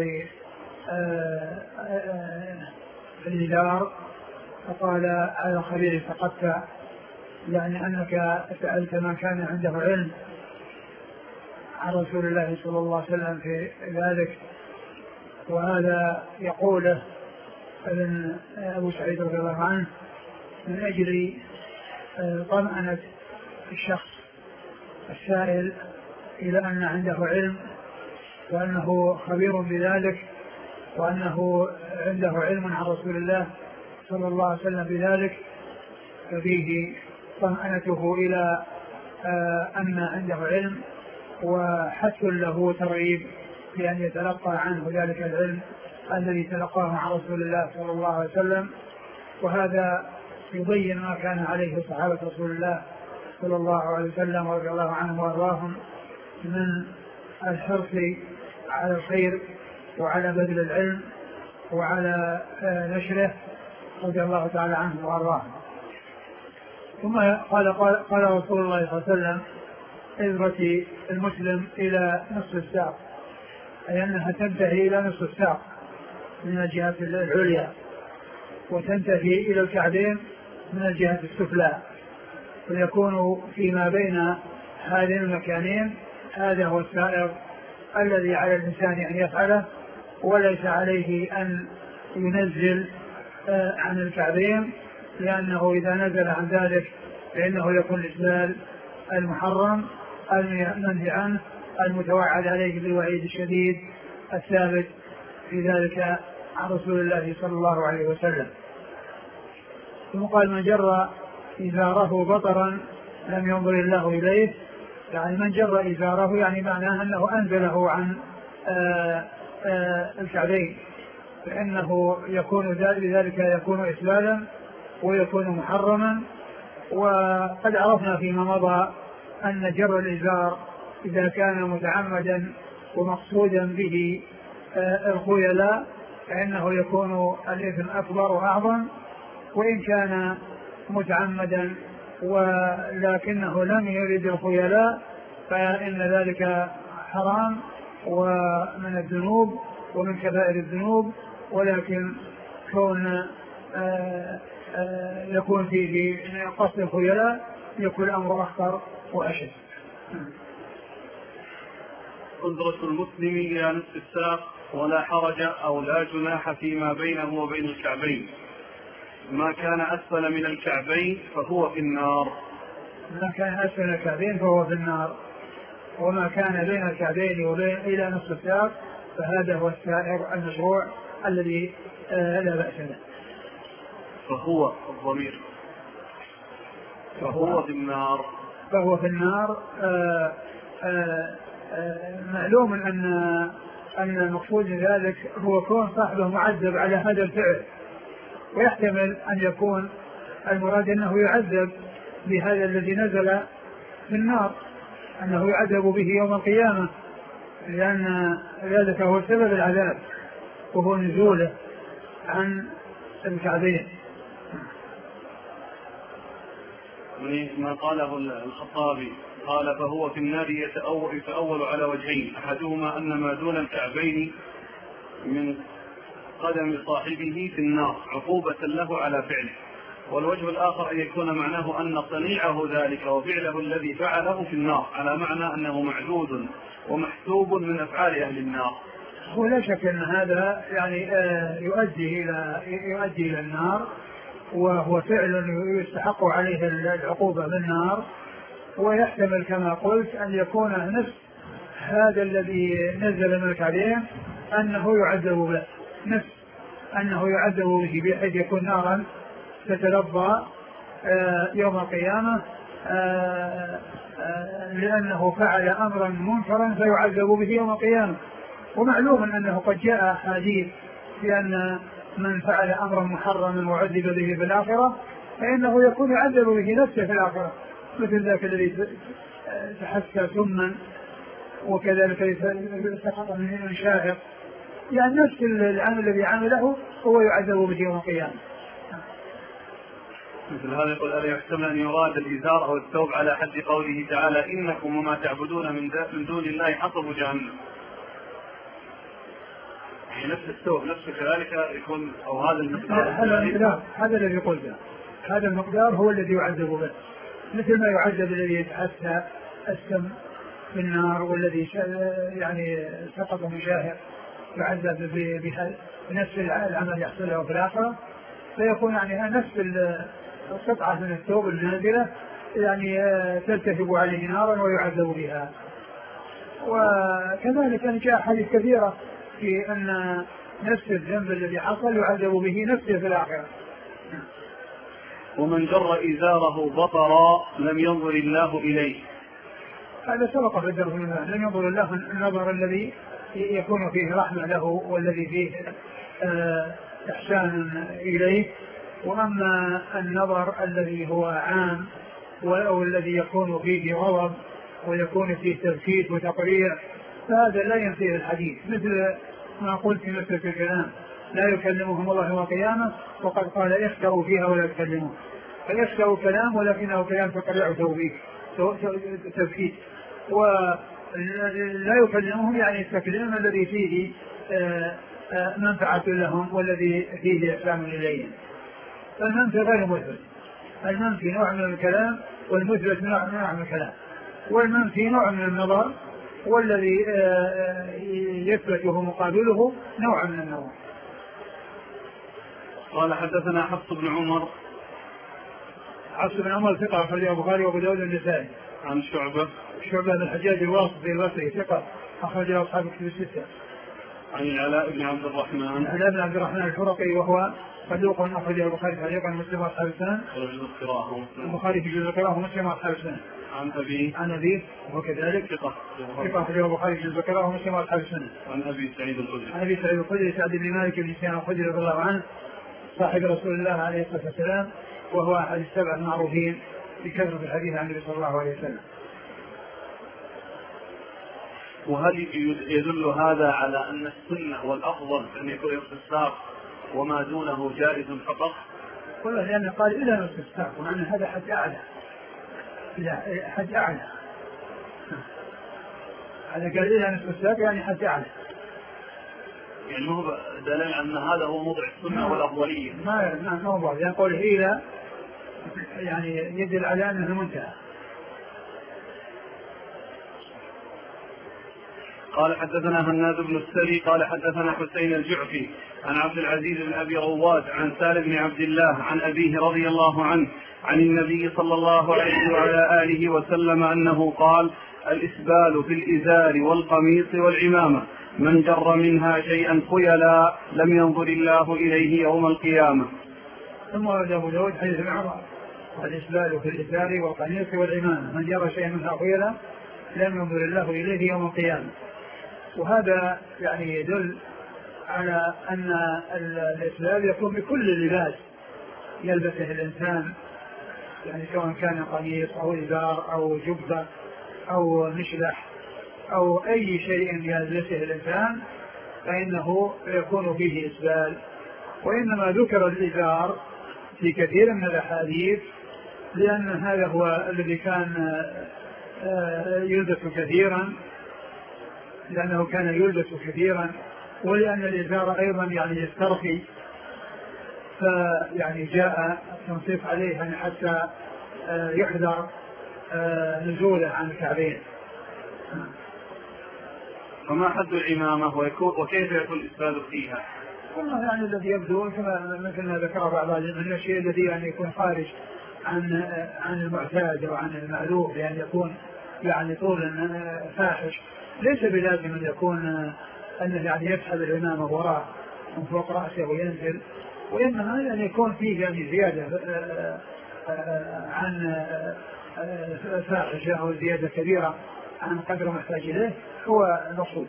Speaker 2: الإزار، فقال: على الخبير فقدت، يعني أنك سألت من كان عنده علم عن رسول الله صلى الله عليه وسلم في ذلك. وهذا يقوله ابن أبو سعيد رضي الله عنه من أجل طمأنة الشخص السائل إلى أن عنده علم وأنه خبير بذلك وأنه عنده علم عن رسول الله صلى الله عليه وسلم بذلك، ففيه طمأنته إلى أن عنده علم وحث له ترغيب بأن يتلقى عنه ذلك العلم الذي تلقاه عن رسول الله صلى الله عليه وسلم. وهذا يبين ما كان عليه صحابة رسول الله صلى الله عليه وسلم ورضي الله عنهم وارضاهم من الحرص على الخير وعلى بذل العلم وعلى نشره رضي الله تعالى عنهم وارضاهم. ثم قال رسول الله صلى الله عليه وسلم: إذرة المسلم إلى نصف الساق، أي أنها تنتهي إلى نصف الساق من الجهة العليا، وتنتهي إلى الكعبين من الجهة السفلى، ويكون فيما بين هذين المكانين. هذا هو السائر الذي على الإنسان أن يفعله، وليس عليه أن ينزل عن الكعبين، لأنه إذا نزل عن ذلك فإنه يكون الإسلال المحرم المنهي عنه المتوعد عليه بالوعيد الشديد الثابت في ذلك عن رسول الله صلى الله عليه وسلم. ثم قال: من جر إزاره بطرا لم ينظر الله إليه، يعني من جر إزاره يعني معناه أنه أنزله عن الكعبين، فإنه يكون بذلك يكون إسلالا ويكون محرما. وقد عرفنا فيما مضى أن جر الإزار إذا كان متعمدا ومقصودا به الخيلاء فإنه يكون الإثم أكبر وأعظم، وإن كان متعمدا ولكنه لم يرد الخيلاء فإن ذلك حرام ومن الذنوب ومن كبائر الذنوب، ولكن كون يكون فيه قصد الخيلاء يكون الأمر أخطر وأشد.
Speaker 3: قدرة المسلم إلى نصف الساق ولا حرج أو لا جناح فيما بينه وبين الكعبين. ما كان أسفل من الكعبين فهو في النار.
Speaker 2: ما كان أسفل من الكعبين فهو في النار، وما كان بين الكعبين وبين إلى نصف الساق فهذا هو السائر المشروع الذي لا بأس به.
Speaker 3: فهو الضمير فهو في النار.
Speaker 2: فهو في النار. معلوم أن المقصود من ذلك هو كون صاحبه معذب على هذا الفعل، ويحتمل أن يكون المراد أنه يعذب بهذا الذي نزل في النار، أنه يعذب به يوم القيامة، لأن ذلك هو سبب العذاب وهو نزوله عن الكعبين.
Speaker 3: ما قاله الخطابي قال: فهو في النار يتأول على وجهين، أحدهما أن ما دون الكعبين من قدم صاحبه في النار عقوبة له على فعله، والوجه الآخر أن يكون معناه أن صنيعه ذلك وفعله الذي فعله في النار، على معنى أنه معدود ومحسوب من أفعال أهل النار.
Speaker 2: ولا شك أن هذا يعني يؤدي إلى النار، وهو فعل يستحق عليه العقوبة بالنار. ويحتمل كما قلت أن يكون نفس هذا الذي نزل من الكعبين أنه يعذب به، نفس أنه يعذب به بحيث يكون نارا تتلظى يوم القيامة لأنه فعل أمرا منكرا فيعذب به يوم القيامة. ومعلوم أنه قد جاء حديث بأن من فعل أمرا محرما وعذب به في الآخرة فإنه يكون يعذب به نفسه في الآخرة، مثل ذاك الذي تحسى سما وكذلك سقط من شاهق، يعني نفس العمل الذي عمله هو يعذب به يوم القيامة.
Speaker 3: مثل هذا يقول: ألا يحتمل أن يراد الإزار أو الثوب على حد قوله تعالى: إنكم وما تعبدون من دون الله حصب جهنم. نفس الثوب نفسه كذلك يكون، أو هذا المقدار.
Speaker 2: هذا الذي قلته، هذا المقدار هو الذي يعذب به، مثل ما يعذب الذي يتحسى السم في النار، والذي يعني سقط من شاهق يعذب بنفس العمل يحصل له في الآخرة، فيكون يعني نفس القطعة من الثوب النازلة يعني تلتهب عليه نارا ويعذب بها. وكذلك أن جاء حديث كثيرة في أن نفس الذنب الذي حصل يعذب به نفسه في الآخرة.
Speaker 3: ومن جر إزاره بطرا لم ينظر الله إليه.
Speaker 2: هذا سبق في الدرس لم ينظر الله النظر الذي يكون فيه رحمة له والذي فيه إحسان إليه. وأما النظر الذي هو عام أو الذي يكون فيه غضب ويكون فيه تبكيت وتقريع فهذا لا ينفيه الحديث، مثل ما قلت في مسألة الكلام لا يكلمهم الله يوم القيامة وقد قال اخسروا فيها ولا تكلمون، فيخسروا كلام ولكنه كلام تقريع وتبكيت، ولا يكلمهم يعني التكليم الذي فيه منفعة لهم والذي فيه إحسان إليهم. فالمنفي غير مثبت، المنفي نوع من الكلام والمثبت نوع من الكلام، والمنفي نوع من النظر والذي يثبته مقابله نوع من النظر.
Speaker 3: قال حدثنا حفص بن عمر.
Speaker 2: حفص بن عمر ثقة أخرجه البخاري وأبو داود والنسائي.
Speaker 3: عن شعبة
Speaker 2: بن الحجاج الواسطي البصري ثقة أخرجه أصحاب الكتب الستة.
Speaker 3: عن العلاء بن عبد الرحمن
Speaker 2: الحرقي وهو صدوق أخرجه البخاري تعليقا ومسلم وأصحاب السنن. البخاري في جزء القراءة ومسلم وأصحاب السنن. عن أبيه وكذلك ثقة أخرجه البخاري في جزء القراءة ومسلم وأصحاب السنن.
Speaker 3: عن أبي سعيد الخدري
Speaker 2: سعد بن مالك بن سنان الخدري رضي الله عنه صاحب رسول الله عليه الصلاة والسلام، وهو أحد السبع المعروفين بكثرة الحديث عن النبي صلى الله عليه وسلم.
Speaker 3: وهل يدل هذا على أن السنة والأفضل أن يكون الاستسقاء وما دونه جائز فقط؟
Speaker 2: والله لأنه قال إلى الاستسقاء وأن هذا حد أعلى، حد أعلى، هذا قال إلى الاستسقاء يعني حد أعلى،
Speaker 3: يعني هو دليل أن هذا هو موضع السنة والأفضلية.
Speaker 2: ما موضع، يعني قول إلى يعني يدل على أنه منتهى.
Speaker 3: قال حدثنا هناد بن السري قال حدثنا حسين الجعفي عن عبد العزيز بن أبي رواد عن سالم بن عبد الله عن أبيه رضي الله عنه عن النبي صلى الله عليه وعلى آله وسلم أنه قال: الإسبال في الإزار والقميص والعمامة من جر منها شيئا خيلا لم ينظر الله إليه يوم القيامة.
Speaker 2: ثم ورد أبو داود حديث ابن عمر: الإسبال في الإزار والقميص والعمامة من جر شيئا منها خيلا لم ينظر الله إليه يوم القيامة. وهذا يعني يدل على أن الإسبال يكون بكل لباس يلبسه الإنسان، يعني سواء كان قميص أو إزار أو جبة أو مشلح أو أي شيء يلبسه الإنسان فإنه يكون فيه إسبال. وإنما ذكر الإزار في كثير من الأحاديث لأن هذا هو الذي كان يلبس كثيرا، لأنه كان يلبس كثيرا، ولأن الإزار أيضا يعني يسترخي، فيعني جاء تنصيف عليه يعني حتى يحذر نزوله عن الكعبين.
Speaker 3: فما حد العمامة وكيف يكون الإسبال فيها؟
Speaker 2: والله يعني الذي يبدو مثل ما ذكر بعض من الشيء الذي يعني يكون خارج عن المعتاد أو عن المألوف، يعني يكون يعني طول فاحش، ليس بلازم أن يكون أنه يعني يسحب العمامة وراء من فوق رأسه وينزل، وإنما يعني يكون فيه يعني زيادة عن فاحشة أو زيادة كبيرة عن قدر محتاج إليه هو المقصود.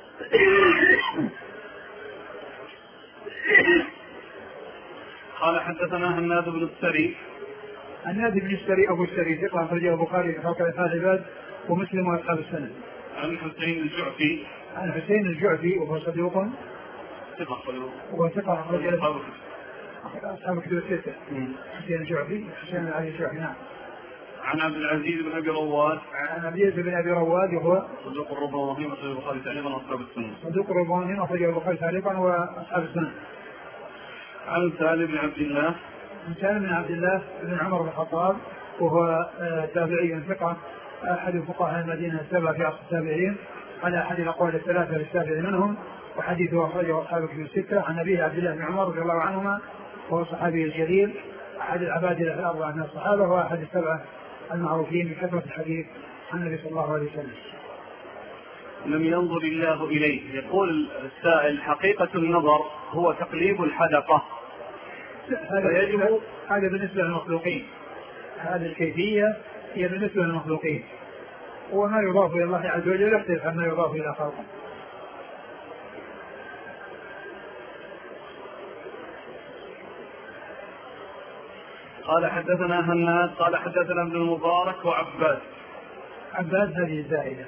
Speaker 3: قال حدثنا هناد بن السري.
Speaker 2: هناد بن السري أبو السري ثقة أخرجه البخاري في خلق الأفعال العباد ومسلم وأصحاب السنن.
Speaker 3: عن حسين الجعفي.
Speaker 2: عن حسين الجعفي وهو صدوق وثقة أخرجه أصحاب الكتب الستة. حسين الجعفي حسين علي الجعفي. نعم.
Speaker 3: عن عبد العزيز بن أبي رواد.
Speaker 2: عن عبد العزيز بن أبي رواد وهو
Speaker 3: صدوق الرباني وأخرجه البخاري تعليقا وأصحاب السنن.
Speaker 2: صدوق الرباني وأخرجه البخاري تعليقا وأصحاب السنن.
Speaker 3: عن سالم بن عبد الله.
Speaker 2: عن سالم بن عبد الله بن عمر بن الخطاب وهو تابعي ثقة أحد فقهاء المدينة السبعة في عصر التابعين على أحد الأقوال الثلاثة للتابعين منهم، وحديثه أخرجه أصحاب الكتب الستة. عن أبيه عبد الله بن عمر رضي الله عنهما وهو صحابي الجليل أحد العباد الأربعة من الصحابة وأحد السبعة المعروفين بكثرة الحديث عن النبي صلى الله عليه وسلم.
Speaker 3: لم ينظر الله إليه. يقول السائل حقيقة النظر هو تقليب الحدقة،
Speaker 2: هذا بالنسبة للمخلوقين، هذه الكيفية هي بالنسبة للمخلوقين، وما يضاف إلى الله عز وجل يختلف عما يضاف إلى خلقه.
Speaker 3: قال حدثنا هناد قال حدثنا ابن المبارك وعباد.
Speaker 2: عباد هذه الزائدة.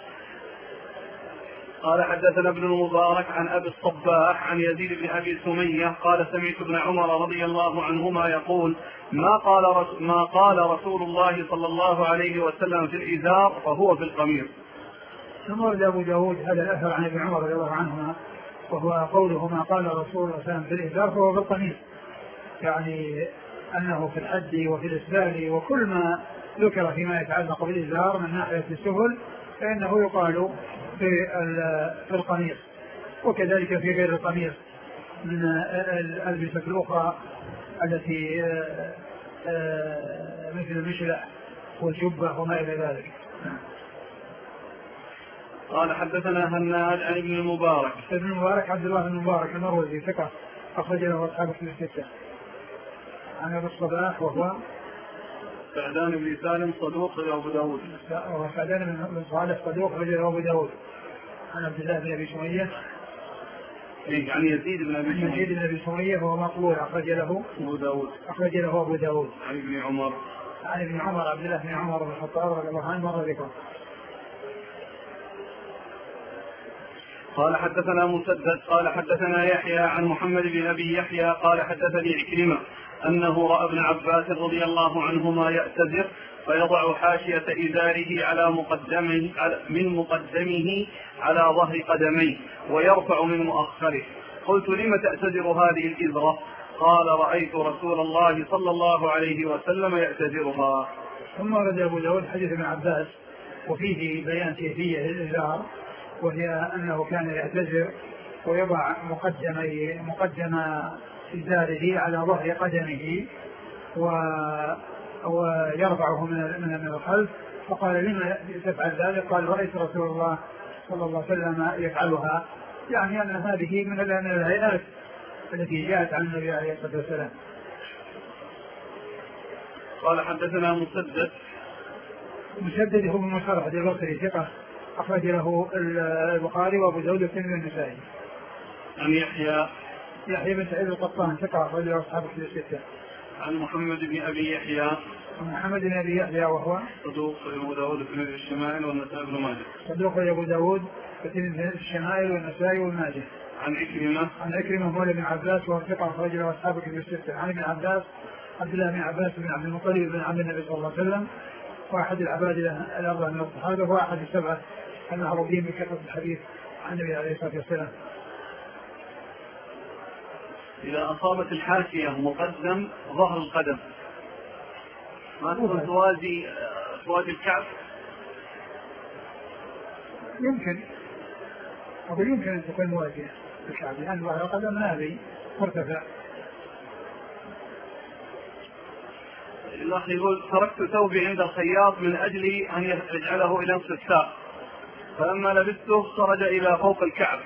Speaker 3: قال حدثنا ابن المبارك عن أبي الصباح عن يزيد بن أبي سمية قال سمعت ابن عمر رضي الله عنهما يقول ما قال رسول الله صلى الله عليه وسلم في الإزار فهو في القميص.
Speaker 2: ثم ورد أبو داود هذا الأثر عن ابن عمر رضي الله عنهما وهو قوله ما قال رسول الله صلى الله عليه وسلم في الإزار فهو في القميص، يعني أنه في الحد وفي الإسبال وكل ما ذكر فيما يتعلق بالإزار من ناحية السهل فإنه يقال في القميص، وكذلك في غير القميص من الألبسة الأخرى التي مثل المشلح والجبة وما إلى ذلك.
Speaker 3: قال حدثنا هناد عن ابن المبارك.
Speaker 2: ابن المبارك عبد الله بن المبارك المروزي ثقة أخرج له أصحاب الكتب الستة. عن أبي الصباح وهو
Speaker 3: سعدان بن سالم صدوق أبو داود.
Speaker 2: سعدان بن صالح صدوق رجل أبو داود. عن عبد الله بن أبي سمية
Speaker 3: يعني يزيد بن
Speaker 2: أبي سمية وهو مقبول أخرج له أبو داود.
Speaker 3: عن ابن عمر
Speaker 2: عبد الله بن عمر بن الخطاب رضي الله عنه مر ذكره.
Speaker 3: قال حدثنا مسدد قال حدثنا يحيى عن محمد بن أبي يحيى قال حدثني عكرمة أنه رأى ابن عباس رضي الله عنهما يأتزر فيضع حاشية إزاره من مقدمه على ظهر قدميه ويرفع من مؤخره. قلت لم تأتزر هذه الإزرة؟ قال رأيت رسول الله صلى الله عليه وسلم يأتزرها.
Speaker 2: ثم ورد أبو داود حديث ابن عباس وفيه بيان كيفية الإزار، وهي أنه كان يأتزر ويضع مقدم إزاره على ظهر قدمه ويرفعه من الخلف. فقال لما تفعل ذلك؟ قال رأيت رسول الله صلى الله عليه وسلم يفعلها، يعني أن هذه من الهيئات التي جاءت عن النبي عليه الصلاة والسلام.
Speaker 3: قال حدثنا
Speaker 2: مسدد هو من مصرح البصري ثقة أخرج له البخاري وأبو داود والترمذي والنسائي.
Speaker 3: عن
Speaker 2: يحيى بن سعيد القطان ثقة أخرج له أصحاب الكتب الستة.
Speaker 3: عن محمد بن أبي يحيى
Speaker 2: وهو
Speaker 3: صدوق أبو داود والترمذي الشمائل والنسائي بن ماجه.
Speaker 2: صدوق أبو داود والترمذي الشمائل والنسائي والماجه.
Speaker 3: عن
Speaker 2: عكرمة مولى بن عباس وهو ثقة أخرج له أصحاب الكتب الستة. عن ابن عباس عبد الله بن عباس بن عبد المطلب بن عم النبي صلى الله عليه وسلم واحد العباد الأربعة من الصحابة وهو أحد السبعة المعروفين بكثرة الحديث عن النبي عليه الصلاة والسلام.
Speaker 3: إذا أصابت الحاشية مقدم ظهر القدم ما تكون توازي الكعب؟
Speaker 2: يمكن أن تكون موازية الكعب لأن ظهر القدم نابي مرتفع.
Speaker 3: الأخ يقول تركت ثوبي عند الخياط من أجل أن يجعله إلى نصف الساق، فلما لبسته خرج إلى فوق الكعب،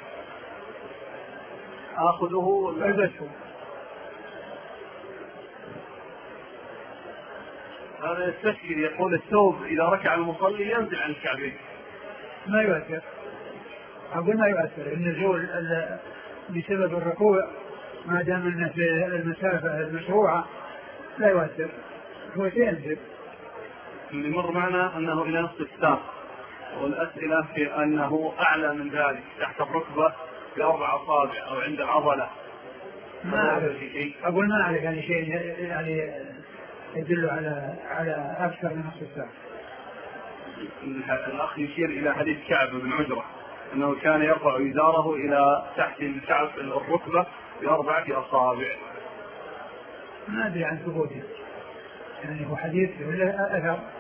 Speaker 3: آخذه وألبسه؟ هذا يستشكل. يقول الثوب إذا ركع المصلي ينزل عن الكعبين.
Speaker 2: ما يؤثر، أقول ما يؤثر النزول بسبب الركوع ما دام أنه في المسافة المشروعة لا يؤثر، هو سينزل.
Speaker 3: اللي مر معنا أنه إلى نصف الساق، والأسئلة في أنه أعلى من ذلك تحت الركبة ب4 أصابع أو عند عضلة.
Speaker 2: ما أعرف شيء، أقول ما أعرف يعني شيء يعني يدل على أكثر من نصف الساق.
Speaker 3: الأخ يشير إلى حديث كعب بن عجرة أنه كان يرفع إزاره إلى تحت الكعب الركبة ب4 أصابع.
Speaker 2: ما أدري عن ثبوته، يعني هو حديث ولا أثر